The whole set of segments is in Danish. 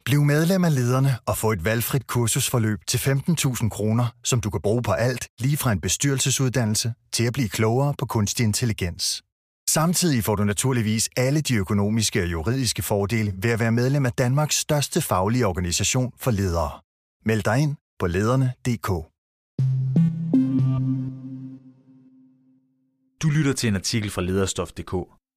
Bliv medlem af Lederne og få et valgfrit kursusforløb til 15.000 kroner, som du kan bruge på alt, lige fra en bestyrelsesuddannelse til at blive klogere på kunstig intelligens. Samtidig får du naturligvis alle de økonomiske og juridiske fordele ved at være medlem af Danmarks største faglige organisation for ledere. Meld dig ind på lederne.dk. Du lytter til en artikel fra Lederstof.dk.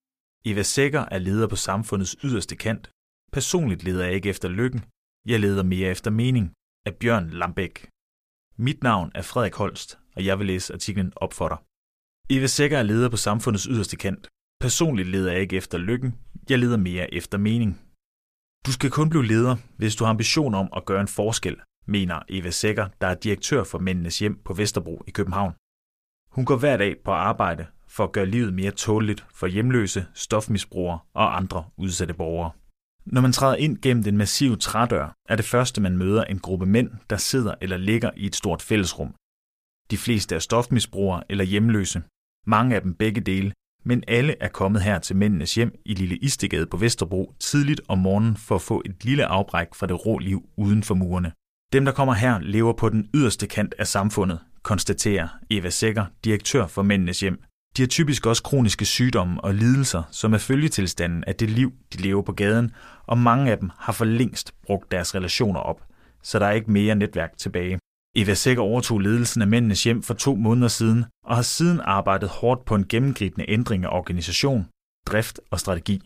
Eva Secher er leder på samfundets yderste kant. Personligt leder jeg ikke efter lykken. Jeg leder mere efter mening. Af Bjørn Lambæk. Mit navn er Frederik Holst, og jeg vil læse artiklen op for dig. Eva Secher er leder på samfundets yderste kant. Personligt leder jeg ikke efter lykken. Jeg leder mere efter mening. Du skal kun blive leder, hvis du har ambition om at gøre en forskel, mener Eva Secher, der er direktør for Mændenes Hjem på Vesterbro i København. Hun går hver dag på arbejde for at gøre livet mere tåleligt for hjemløse, stofmisbrugere og andre udsatte borgere. Når man træder ind gennem den massive trædør, er det første, man møder en gruppe mænd, der sidder eller ligger i et stort fællesrum. De fleste er stofmisbrugere eller hjemløse. Mange af dem begge dele, men alle er kommet her til Mændenes Hjem i Lille Istegade på Vesterbro tidligt om morgenen for at få et lille afbræk fra det rå liv uden for murene. Dem, der kommer her, lever på den yderste kant af samfundet, konstaterer Eva Secher, direktør for Mændenes Hjem. De har typisk også kroniske sygdomme og lidelser, som er følgetilstanden af det liv, de lever på gaden, og mange af dem har for længst brugt deres relationer op, så der er ikke mere netværk tilbage. Eva Secher overtog ledelsen af Mændenes Hjem for 2 måneder siden, og har siden arbejdet hårdt på en gennemgribende ændring af organisation, drift og strategi.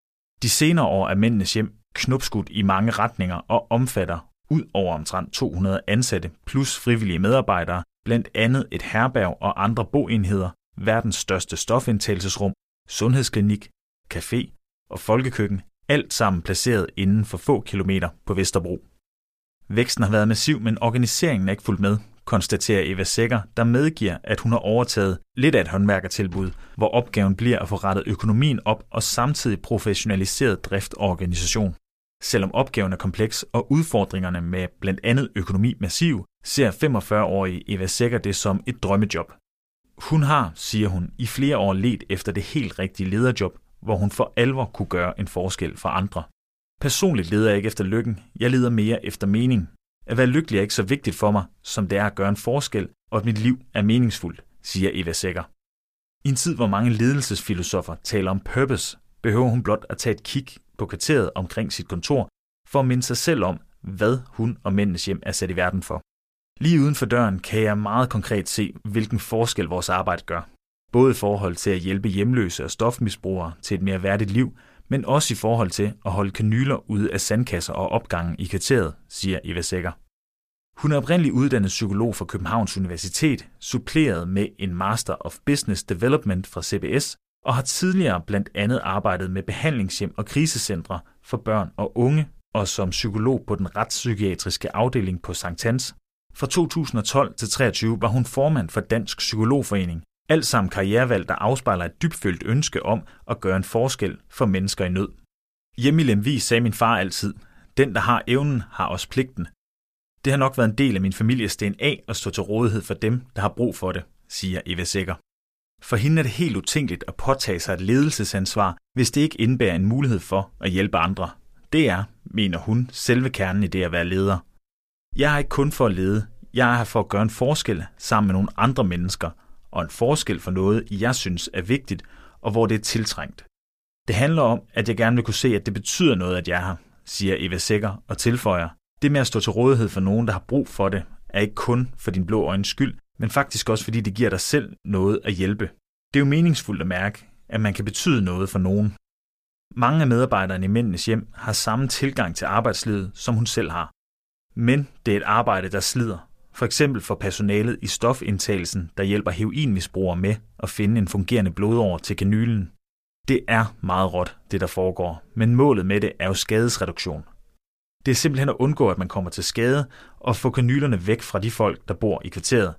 De senere år er Mændenes Hjem knopskudt i mange retninger og omfatter ud over omtrent 200 ansatte plus frivillige medarbejdere, blandt andet et herberg og andre boenheder, verdens største stofindtagelsesrum, sundhedsklinik, café og folkekøkken, alt sammen placeret inden for få kilometer på Vesterbro. Væksten har været massiv, men organiseringen er ikke fulgt med, konstaterer Eva Secher, der medgiver, at hun har overtaget lidt af et håndværkertilbud, hvor opgaven bliver at få rettet økonomien op og samtidig professionaliseret drift og organisation. Selvom opgaven er kompleks og udfordringerne med blandt andet økonomi massiv, ser 45-årige Eva Secher det som et drømmejob. Hun har, siger hun, i flere år ledt efter det helt rigtige lederjob, hvor hun for alvor kunne gøre en forskel for andre. Personligt leder jeg ikke efter lykken, jeg leder mere efter mening. At være lykkelig er ikke så vigtigt for mig, som det er at gøre en forskel, og at mit liv er meningsfuldt, siger Eva Secher. I en tid, hvor mange ledelsesfilosofer taler om purpose, behøver hun blot at tage et kig på kvarteret omkring sit kontor, for at minde sig selv om, hvad hun og Mændenes Hjem er sat i verden for. Lige uden for døren kan jeg meget konkret se, hvilken forskel vores arbejde gør. Både i forhold til at hjælpe hjemløse og stofmisbrugere til et mere værdigt liv, men også i forhold til at holde kanyler ude af sandkasser og opgangen i kvarteret, siger Eva Secher. Hun er oprindeligt uddannet psykolog fra Københavns Universitet, suppleret med en Master of Business Development fra CBS, og har tidligere blandt andet arbejdet med behandlingshjem og krisecentre for børn og unge, og som psykolog på den retspsykiatriske afdeling på Sankt Hans. Fra 2012 til 2023 var hun formand for Dansk Psykologforening, alt sammen karrierevalg, der afspejler et dybfølt ønske om at gøre en forskel for mennesker i nød. Hjemme i Lemvig sagde min far altid, den der har evnen, har også pligten. Det har nok været en del af min families DNA at stå til rådighed for dem, der har brug for det, siger Eva Secher. For hende er det helt utænkeligt at påtage sig et ledelsesansvar, hvis det ikke indebærer en mulighed for at hjælpe andre. Det er, mener hun, selve kernen i det at være leder. Jeg er ikke kun for at lede, jeg er her for at gøre en forskel sammen med nogle andre mennesker, og en forskel for noget, jeg synes er vigtigt, og hvor det er tiltrængt. Det handler om, at jeg gerne vil kunne se, at det betyder noget, at jeg er her, siger Eva Secher og tilføjer. Det med at stå til rådighed for nogen, der har brug for det, er ikke kun for din blå øjnes skyld, men faktisk også fordi det giver dig selv noget at hjælpe. Det er jo meningsfuldt at mærke, at man kan betyde noget for nogen. Mange af medarbejderne i Mændenes Hjem har samme tilgang til arbejdslivet, som hun selv har. Men det er et arbejde, der slider. For eksempel for personalet i stofindtagelsen, der hjælper heroinmisbrugere med at finde en fungerende blodåre til kanylen. Det er meget råt, det der foregår, men målet med det er jo skadesreduktion. Det er simpelthen at undgå, at man kommer til skade og få kanylerne væk fra de folk, der bor i kvarteret.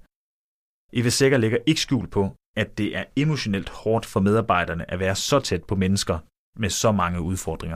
Eva Secher lægger ikke skjul på, at det er emotionelt hårdt for medarbejderne at være så tæt på mennesker med så mange udfordringer.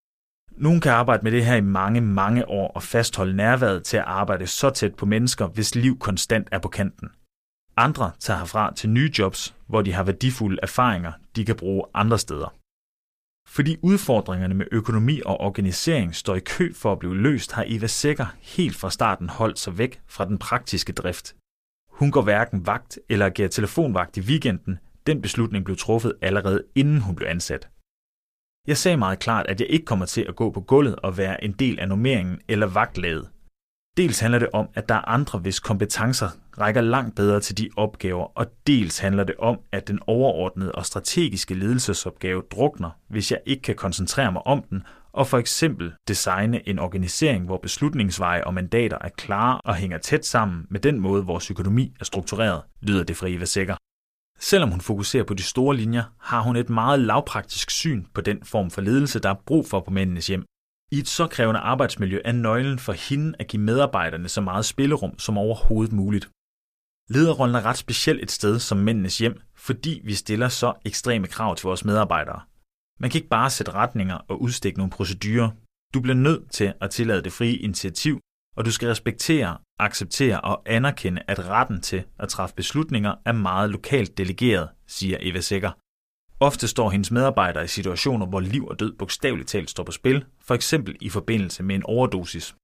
Nogen kan arbejde med det her i mange år og fastholde nærværet til at arbejde så tæt på mennesker, hvis liv konstant er på kanten. Andre tager herfra til nye jobs, hvor de har værdifulde erfaringer, de kan bruge andre steder. Fordi udfordringerne med økonomi og organisering står i kø for at blive løst, har Eva Secher helt fra starten holdt sig væk fra den praktiske drift. Hun går hverken vagt eller agerer telefonvagt i weekenden. Den beslutning blev truffet allerede inden hun blev ansat. Jeg sagde meget klart, at jeg ikke kommer til at gå på gulvet og være en del af normeringen eller vagtlaget. Dels handler det om, at der er andre, hvis kompetencer rækker langt bedre til de opgaver, og dels handler det om, at den overordnede og strategiske ledelsesopgave drukner, hvis jeg ikke kan koncentrere mig om den, og for eksempel designe en organisering, hvor beslutningsveje og mandater er klare og hænger tæt sammen med den måde, vores økonomi er struktureret, lyder det fra Eva Secher. Selvom hun fokuserer på de store linjer, har hun et meget lavpraktisk syn på den form for ledelse, der er brug for på Mændenes Hjem. I et så krævende arbejdsmiljø er nøglen for hende at give medarbejderne så meget spillerum som overhovedet muligt. Lederrollen er ret specielt et sted som Mændenes Hjem, fordi vi stiller så ekstreme krav til vores medarbejdere. Man kan ikke bare sætte retninger og udstikke nogle procedurer. Du bliver nødt til at tillade det frie initiativ, og du skal respektere, acceptere og anerkende, at retten til at træffe beslutninger er meget lokalt delegeret, siger Eva Secher. Ofte står hendes medarbejdere i situationer, hvor liv og død bogstaveligt talt står på spil, for eksempel i forbindelse med en overdosis.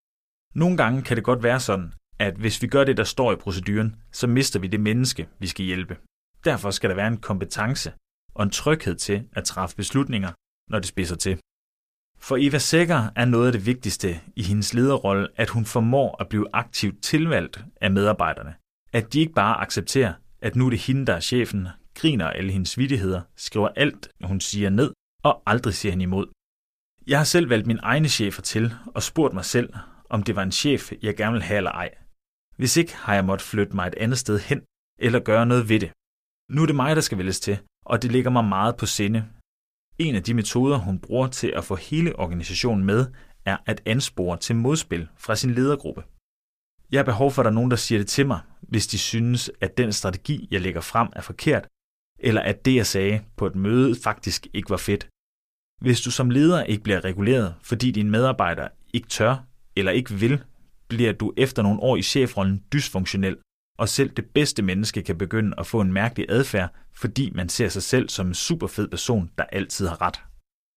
Nogle gange kan det godt være sådan, at hvis vi gør det, der står i proceduren, så mister vi det menneske, vi skal hjælpe. Derfor skal der være en kompetence og en tryghed til at træffe beslutninger, når det spidser til. For Eva Secher er noget af det vigtigste i hendes lederrolle, at hun formår at blive aktivt tilvalgt af medarbejderne. At de ikke bare accepterer, at nu er det hende, der er chefen, griner alle hendes vittigheder, skriver alt, hun siger ned, og aldrig siger hende imod. Jeg har selv valgt mine egne chefer til og spurgt mig selv, om det var en chef, jeg gerne ville have eller ej. Hvis ikke, har jeg måttet flytte mig et andet sted hen, eller gøre noget ved det. Nu er det mig, der skal vælges til, og det ligger mig meget på sinde. En af de metoder, hun bruger til at få hele organisationen med, er at anspore til modspil fra sin ledergruppe. Jeg har behov for, at der er nogen, der siger det til mig, hvis de synes, at den strategi, jeg lægger frem, er forkert, eller at det, jeg sagde på et møde, faktisk ikke var fedt. Hvis du som leder ikke bliver reguleret, fordi dine medarbejdere ikke tør eller ikke vil, bliver du efter nogle år i chefrollen dysfunktionel, og selv det bedste menneske kan begynde at få en mærkelig adfærd, fordi man ser sig selv som en superfed person, der altid har ret.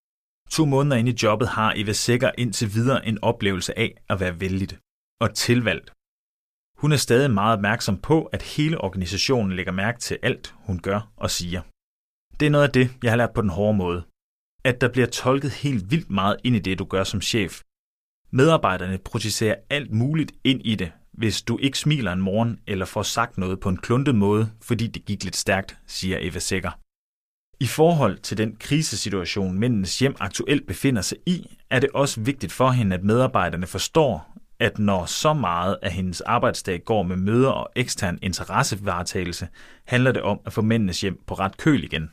2 måneder inde i jobbet har Eva Secher indtil videre en oplevelse af at være vældigt og tilvalgt. Hun er stadig meget opmærksom på, at hele organisationen lægger mærke til alt, hun gør og siger. Det er noget af det, jeg har lært på den hårde måde. At der bliver tolket helt vildt meget ind i det, du gør som chef. Medarbejderne projicerer alt muligt ind i det, hvis du ikke smiler en morgen eller får sagt noget på en kluntet måde, fordi det gik lidt stærkt, siger Eva Secher. I forhold til den krisesituation, Mændenes Hjem aktuelt befinder sig i, er det også vigtigt for hende, at medarbejderne forstår, at når så meget af hendes arbejdsdag går med møder og ekstern interessevaretagelse, handler det om at få Mændenes Hjem på ret køl igen.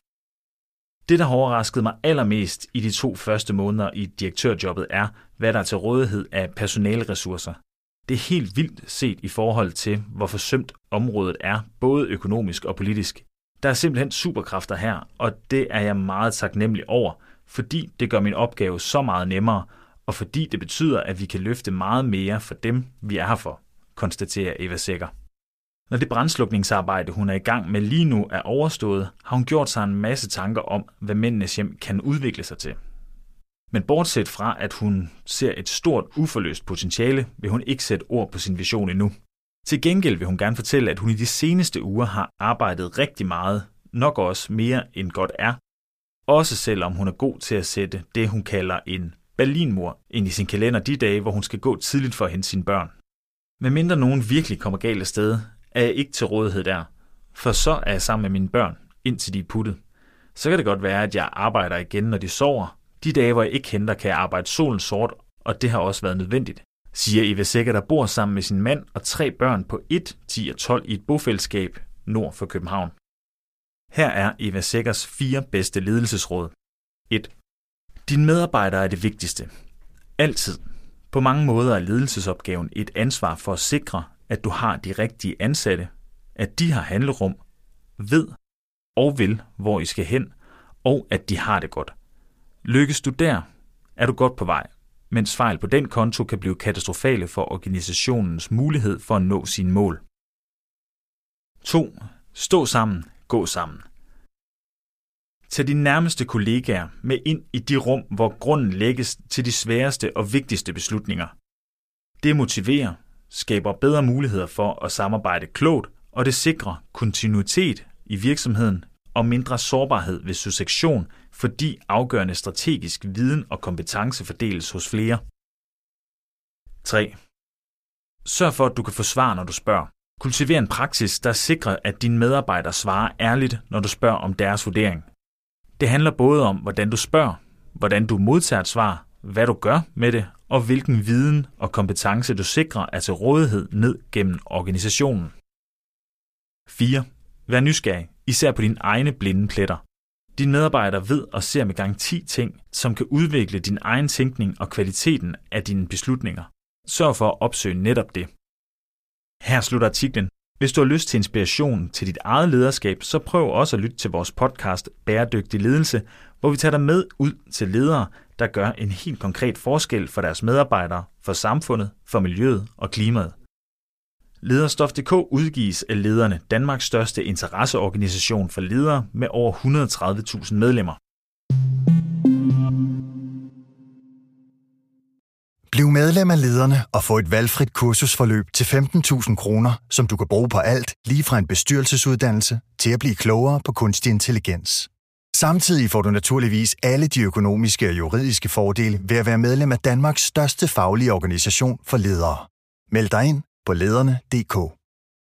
Det, der har overrasket mig allermest i de 2 første måneder i direktørjobbet, er, hvad der er til rådighed af personaleressourcer. Det er helt vildt set i forhold til, hvor forsømt området er, både økonomisk og politisk. Der er simpelthen superkræfter her, og det er jeg meget taknemmelig over, fordi det gør min opgave så meget nemmere, og fordi det betyder, at vi kan løfte meget mere for dem, vi er her for, konstaterer Eva Secher. Når det brandslukningsarbejde, hun er i gang med lige nu, er overstået, har hun gjort sig en masse tanker om, hvad Mændenes Hjem kan udvikle sig til. Men bortset fra, at hun ser et stort uforløst potentiale, vil hun ikke sætte ord på sin vision endnu. Til gengæld vil hun gerne fortælle, at hun i de seneste uger har arbejdet rigtig meget, nok også mere end godt er, også selvom hun er god til at sætte det, hun kalder en Berlinmur ind i sin kalender de dage, hvor hun skal gå tidligt for at hente sine børn. Medmindre nogen virkelig kommer galt af sted, er jeg ikke til rådighed der, for så er jeg sammen med mine børn, indtil de er puttet. Så kan det godt være, at jeg arbejder igen, når de sover. De dage, hvor jeg ikke henter, kan jeg arbejde solen sort, og det har også været nødvendigt, siger Eva Secher, der bor sammen med sin mand og 3 børn på 1, 10 og 12 i et bofællesskab nord for København. Her er Eva Sechers 4 bedste ledelsesråd. 1. Dine medarbejdere er det vigtigste. Altid. På mange måder er ledelsesopgaven et ansvar for at sikre, at du har de rigtige ansatte, at de har handlerum, ved og vil, hvor I skal hen, og at de har det godt. Lykkes du der, er du godt på vej, mens fejl på den konto kan blive katastrofale for organisationens mulighed for at nå sine mål. 2. Stå sammen, gå sammen. Tag dine nærmeste kollegaer med ind i de rum, hvor grunden lægges til de sværeste og vigtigste beslutninger. Det motiverer, skaber bedre muligheder for at samarbejde klogt, og det sikrer kontinuitet i virksomheden og mindre sårbarhed ved succession, fordi afgørende strategisk viden og kompetence fordeles hos flere. 3. Sørg for, at du kan få svar, når du spørger. Kultiver en praksis, der sikrer, at dine medarbejdere svarer ærligt, når du spørger om deres vurdering. Det handler både om, hvordan du spørger, hvordan du modtager et svar, hvad du gør med det, og hvilken viden og kompetence du sikrer er til rådighed ned gennem organisationen. 4. Vær nysgerrig, især på dine egne blinde pletter. Dine medarbejdere ved og ser med garanti ting, som kan udvikle din egen tænkning og kvaliteten af dine beslutninger. Sørg for at opsøge netop det. Her slutter artiklen. Hvis du har lyst til inspiration til dit eget lederskab, så prøv også at lytte til vores podcast Bæredygtig Ledelse, hvor vi tager dig med ud til ledere, der gør en helt konkret forskel for deres medarbejdere, for samfundet, for miljøet og klimaet. Lederstof.dk udgives af Lederne, Danmarks største interesseorganisation for ledere med over 130.000 medlemmer. Bliv medlem af Lederne og få et valgfrit kursusforløb til 15.000 kroner, som du kan bruge på alt, lige fra en bestyrelsesuddannelse til at blive klogere på kunstig intelligens. Samtidig får du naturligvis alle de økonomiske og juridiske fordele ved at være medlem af Danmarks største faglige organisation for ledere. Meld dig ind på lederne.dk.